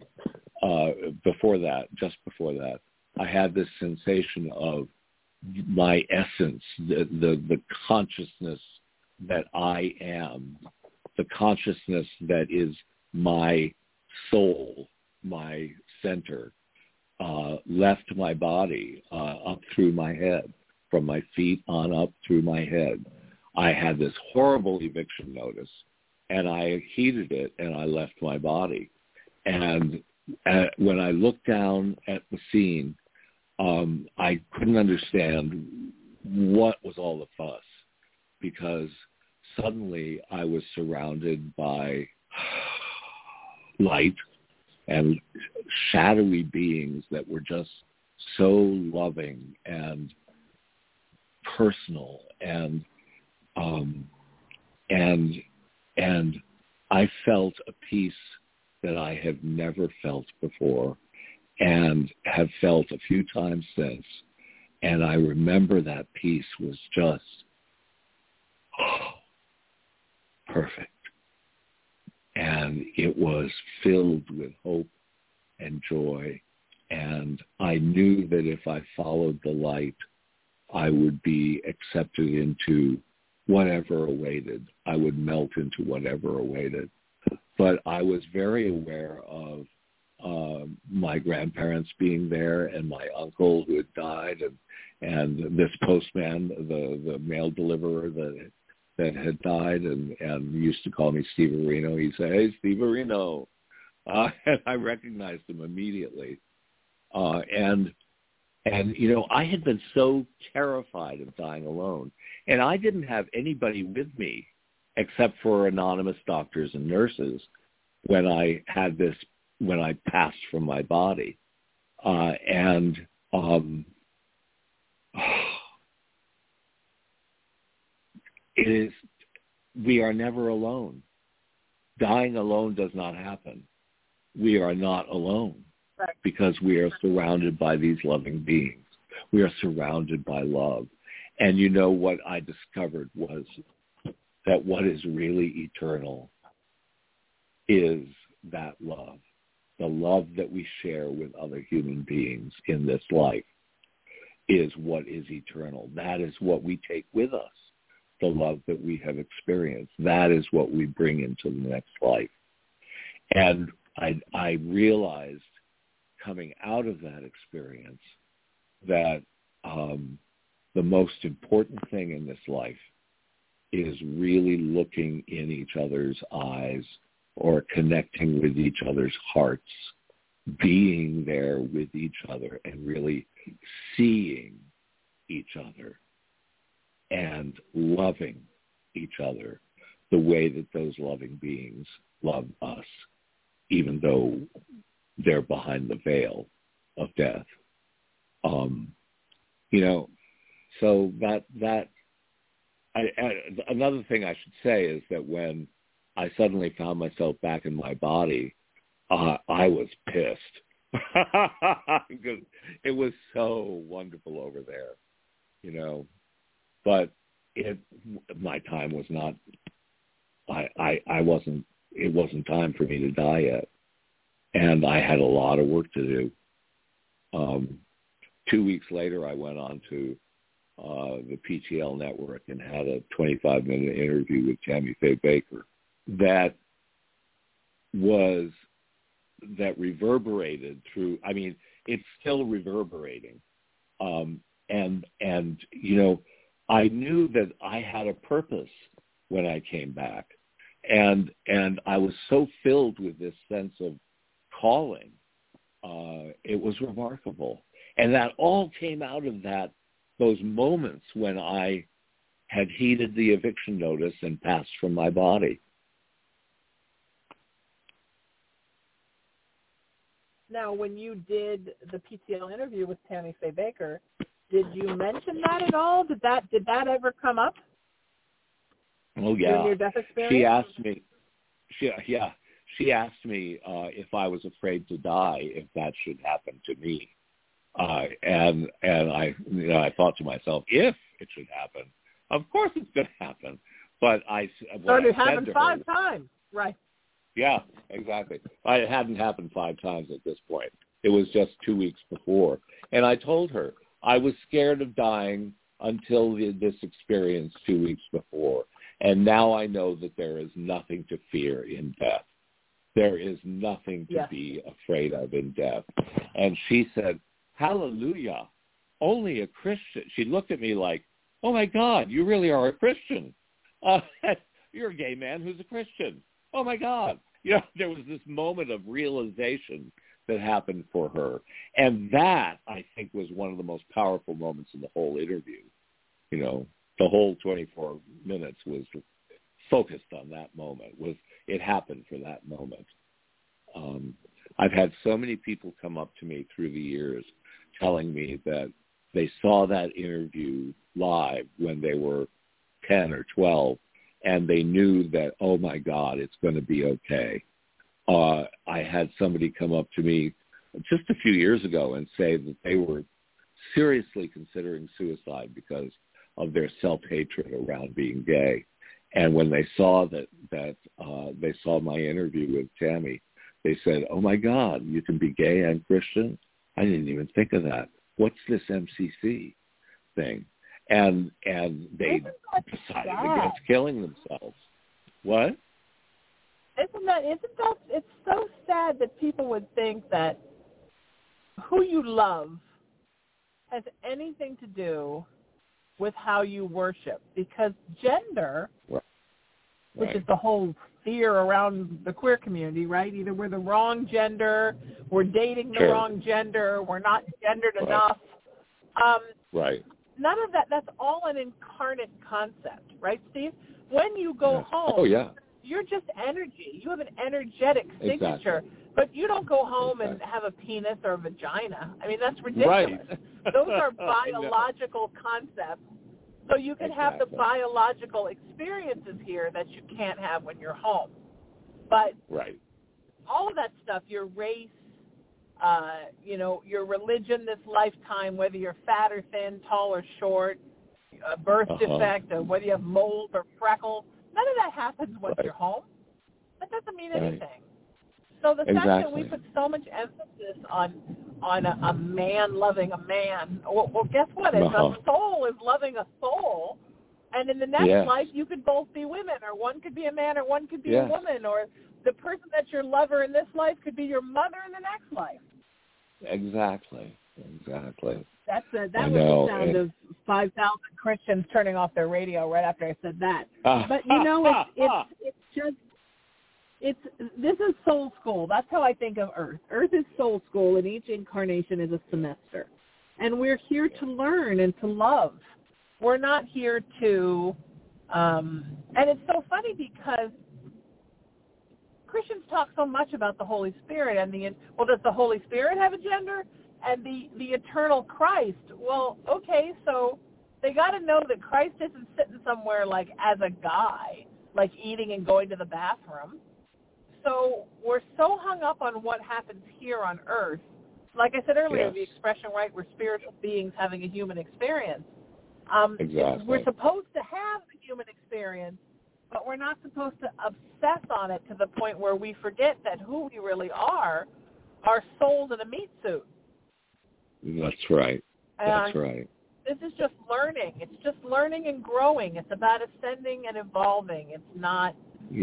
C: just before that, I had this sensation of my essence, the consciousness that I am, the consciousness that is my soul, my center, left my body up through my head, from my feet on up through my head. I had this horrible eviction notice, and I heeded it, and I left my body. And when I looked down at the scene, I couldn't understand what was all the fuss, because suddenly I was surrounded by light and shadowy beings that were just so loving and personal, and I felt a peace that I have never felt before and have felt a few times since. And I remember that peace was just perfect. And it was filled with hope and joy. And I knew that if I followed the light, I would be accepted into whatever awaited. I would melt into whatever awaited. But I was very aware of my grandparents being there, and my uncle who had died, and this postman, the mail deliverer that had died, and used to call me Steve Areno. He'd say, "Hey, Steve Areno." And I recognized him immediately. And I had been so terrified of dying alone. And I didn't have anybody with me except for anonymous doctors and nurses when I passed from my body. We are never alone. Dying alone does not happen. We are not alone.
B: Right.
C: Because we are surrounded by these loving beings. We are surrounded by love. And what I discovered was that what is really eternal is that love. The love that we share with other human beings in this life is what is eternal. That is what we take with us, the love that we have experienced. That is what we bring into the next life. And I realized coming out of that experience that the most important thing in this life is really looking in each other's eyes or connecting with each other's hearts, being there with each other and really seeing each other and loving each other the way that those loving beings love us, even though they're behind the veil of death. So another thing I should say is that when I suddenly found myself back in my body, I was pissed because it was so wonderful over there, But my time was not. I wasn't. It wasn't time for me to die yet, and I had a lot of work to do. 2 weeks later, I went on to the PTL network and had a 25-minute interview with Tammy Faye Bakker that reverberated through. I mean, it's still reverberating, and I knew that I had a purpose when I came back, and I was so filled with this sense of calling. It was remarkable, and that all came out of those moments when I had heeded the eviction notice and passed from my body.
B: Now, when you did the PTL interview with Tammy Faye Bakker, did you mention that at all? Did that ever come up?
C: Oh yeah.
B: Your near-death experience?
C: She asked me. She asked me if I was afraid to die if that should happen to me, and I thought to myself, if it should happen, of course it's going to happen. But it
B: happened 5 times, right?
C: Yeah, exactly. It hadn't happened 5 times at this point. It was just 2 weeks before, and I told her I was scared of dying until this experience 2 weeks before, and now I know that there is nothing to fear in death. There is nothing to be afraid of in death. And she said, hallelujah, only a Christian. She looked at me like, oh, my God, you really are a Christian. You're a gay man who's a Christian. Oh, my God. There was this moment of realization that happened for her. And that, I think, was one of the most powerful moments in the whole interview. The whole 24 minutes was focused on that moment. It happened for that moment. I've had so many people come up to me through the years telling me that they saw that interview live when they were 10 or 12, and they knew that, oh, my God, it's going to be okay. I had somebody come up to me just a few years ago and say that they were seriously considering suicide because of their self-hatred around being gay. And when they saw that they saw my interview with Tammy, they said, oh, my God, you can be gay and Christian? I didn't even think of that. What's this MCC thing? And they decided against killing themselves. What?
B: Isn't that, it's so sad that people would think that who you love has anything to do with how you worship, because gender, which is the whole fear around the queer community, right? Either we're the wrong gender, we're dating the wrong gender, we're not gendered enough. None of that, that's all an incarnate concept, right, Steve? When you go home, you're just energy. You have an energetic signature, but you don't go home and have a penis or a vagina. I mean, that's ridiculous. Those are biological concepts. So you can have the biological experiences here that you can't have when you're home. But all of that stuff, your race, your religion this lifetime, whether you're fat or thin, tall or short, a birth defect, or whether you have mold or freckles, none of that happens when you're home. That doesn't mean anything. So the fact that we put so much emphasis on a man loving a man, well, guess what? It's a soul is loving a soul, and in the next life you could both be women, or one could be a man, or one could be a woman, or the person that's your lover in this life could be your mother in the next life. Exactly. That was the sound of 5,000 Christians turning off their radio right after I said that. But it's just. This is soul school. That's how I think of Earth. Earth is soul school, and each incarnation is a semester. And we're here to learn and to love. we're not here to, and it's so funny because Christians talk so much about the Holy Spirit and does the Holy Spirit have a gender? And the eternal Christ, well, okay, so they got to know that Christ isn't sitting somewhere like as a guy, like eating and going to the bathroom. So we're so hung up on what happens here on earth. Like I said earlier, the expression, right, we're spiritual beings having a human experience.
C: Exactly.
B: We're supposed to have the human experience, but we're not supposed to obsess on it to the point where we forget that who we really are souls in a meat suit.
C: That's right. That's right.
B: This is just learning. It's just learning and growing. It's about ascending and evolving. It's not,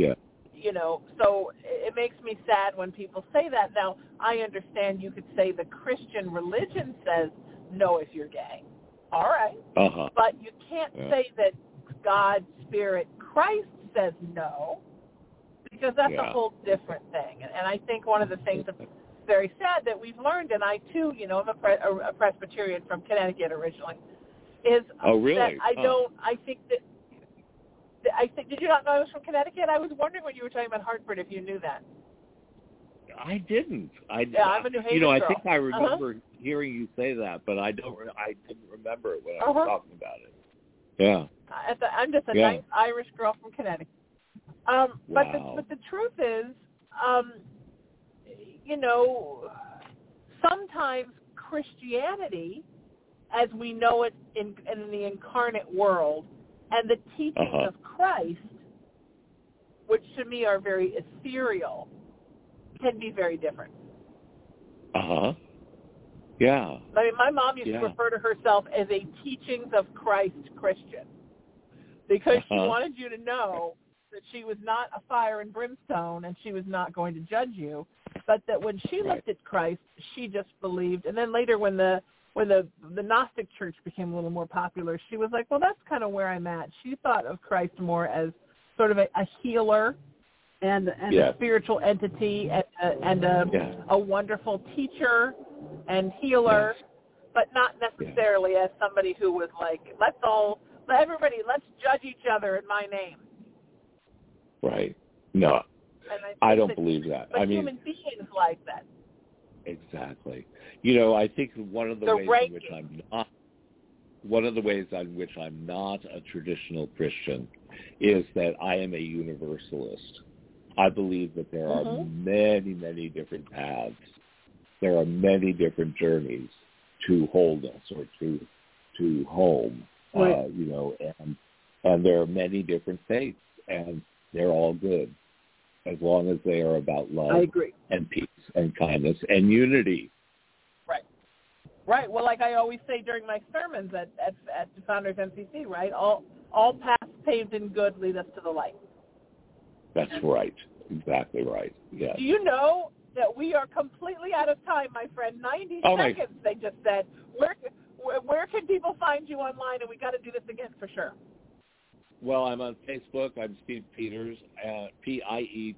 B: so it makes me sad when people say that. Now, I understand you could say the Christian religion says no if you're gay. All right. But you can't say that God, Spirit, Christ says no, because that's a whole different thing. And I think one of the things that's very sad that we've learned, and I too, am a Presbyterian from Connecticut originally, is that I think, did you not know I was from Connecticut? I was wondering when you were talking about Hartford if you knew that.
C: I didn't. I'm
B: a New Haven girl.
C: I think I remember hearing you say that, but I didn't remember it when I was talking about it. Yeah.
B: I'm just a nice Irish girl from Connecticut. But the truth is, sometimes Christianity, as we know it in the incarnate world, and the teachings of Christ, which to me are very ethereal, can be very different.
C: Yeah.
B: I mean, my mom used to refer to herself as a teachings of Christ Christian, because she wanted you to know that she was not a fire and brimstone and she was not going to judge you, but that when she looked at Christ, she just believed. And then later when the Gnostic church became a little more popular, she was like, well, that's kind of where I'm at. She thought of Christ more as sort of a healer and a spiritual entity and a wonderful teacher and healer, but not necessarily as somebody who was like, let's judge each other in my name.
C: Right. No, I don't believe that.
B: But human beings like that.
C: Exactly. I think one of the ways in which I'm not a traditional Christian is that I am a universalist. I believe that there are many, many different paths. There are many different journeys to hold us or to home.
B: Right.
C: And there are many different faiths, and they're all good as long as they are about love and peace and kindness and unity.
B: Right. Well, like I always say during my sermons at the Founders MCC, right? All paths paved in good lead us to the light.
C: That's right. Exactly right. Yes.
B: Do you know that we are completely out of time, my friend? 90 seconds, they just said. Where can people find you online? And we got to do this again for sure.
C: Well, I'm on Facebook. I'm Steve Peters, Pieters.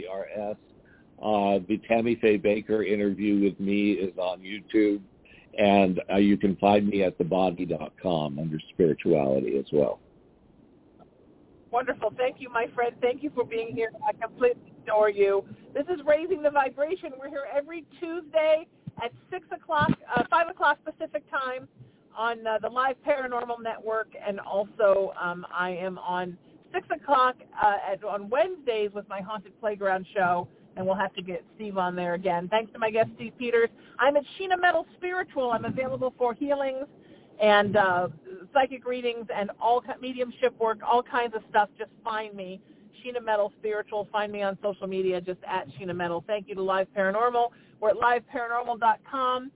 C: The Tammy Faye Baker interview with me is on YouTube. And you can find me at thebody.com under spirituality as well.
B: Wonderful. Thank you, my friend. Thank you for being here. I completely adore you. This is Raising the Vibration. We're here every Tuesday at 5 o'clock Pacific time on the Live Paranormal Network. And also I am on 6 o'clock on Wednesdays with my Haunted Playground show. And we'll have to get Steve on there again. Thanks to my guest, Steve Peters. I'm at Sheena Metal Spiritual. I'm available for healings and psychic readings and all mediumship work, all kinds of stuff. Just find me, Sheena Metal Spiritual. Find me on social media, just at Sheena Metal. Thank you to Live Paranormal. We're at liveparanormal.com,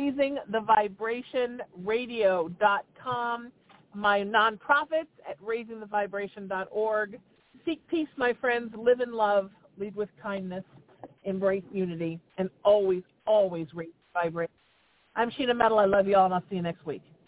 B: raisingthevibrationradio.com, my nonprofits at raisingthevibration.org. Seek peace, my friends. Live in love. Lead with kindness, embrace unity, and always, always raise vibration. I'm Sheena Metal. I love you all, and I'll see you next week.